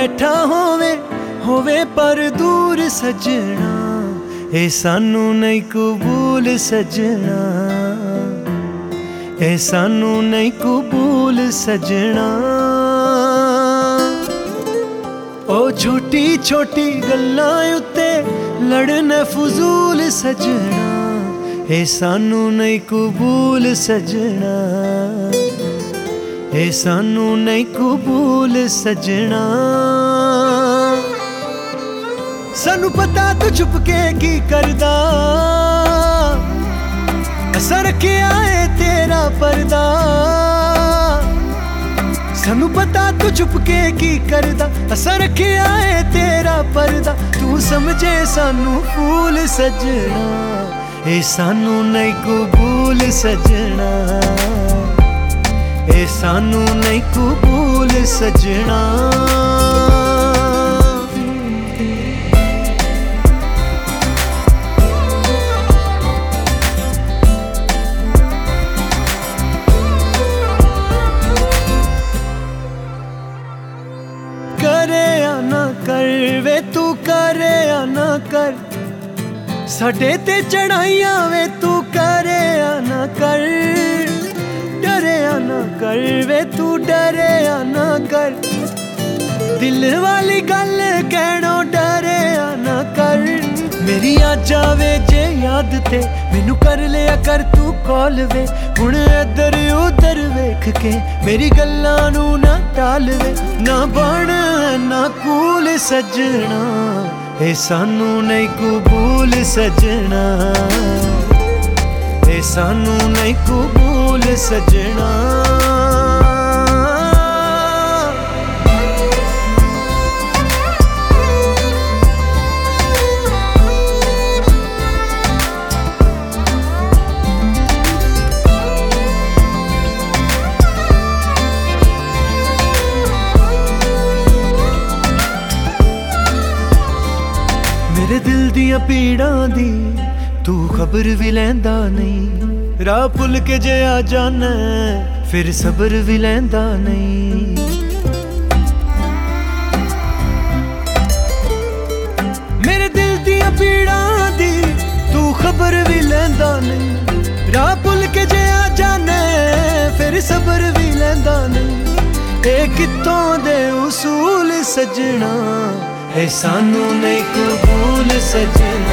बैठा होवे पर दूर सजना, ए सानू नहीं कबूल सजना, ए सानू नहीं कबूल सजना। ओ छोटी छोटी गल्लां उत्ते लड़ना फजूल सजना, ए सानू नहीं कबूल सजना, ए सानू नहीं कबूल सजना। सानू पता तू चुप के की करदा, असां रखिया है तेरा पर्दा। सानू पता तू चुप के की करदा, असां रखिया है तेरा पर्दा। तू समझे सानू फूल सजना, ए सानू नहीं कबूल सजना, ए सानू नहीं कबूल सजना। करे या ना कर वे तू, करे या ना कर, साडे ते चढ़ाइयां वे तू करे या ना कर। डरे या ना कर वे तू, डरे या ना कर, दिल वाली गल कहणों डरे या ना कर। मेरी आ जावे जे याद ते मैनू कर लिया कर तू कॉल वे, हुण इधर उधर वेख के मेरी गल्लां नू ना टाल वे। ना बन ना कूल सजना, ए सानू नहीं कबूल सजना, ए सानू नहीं कबूल सजना। मेरे दिल दियां पीड़ां दी तू खबर भी लैंदा नहीं, राह भुल के जे आ जाना फिर सबर भी लैंदा नहीं। मेरे दिल दियां पीड़ां दी तू खबर भी लैंदा नहीं, राह भुल के जे आ जाना फिर सबर भी लैंदा नहीं। ए कित्तों दे उसूल सजना, ए सानू नहीं कबूल सजना,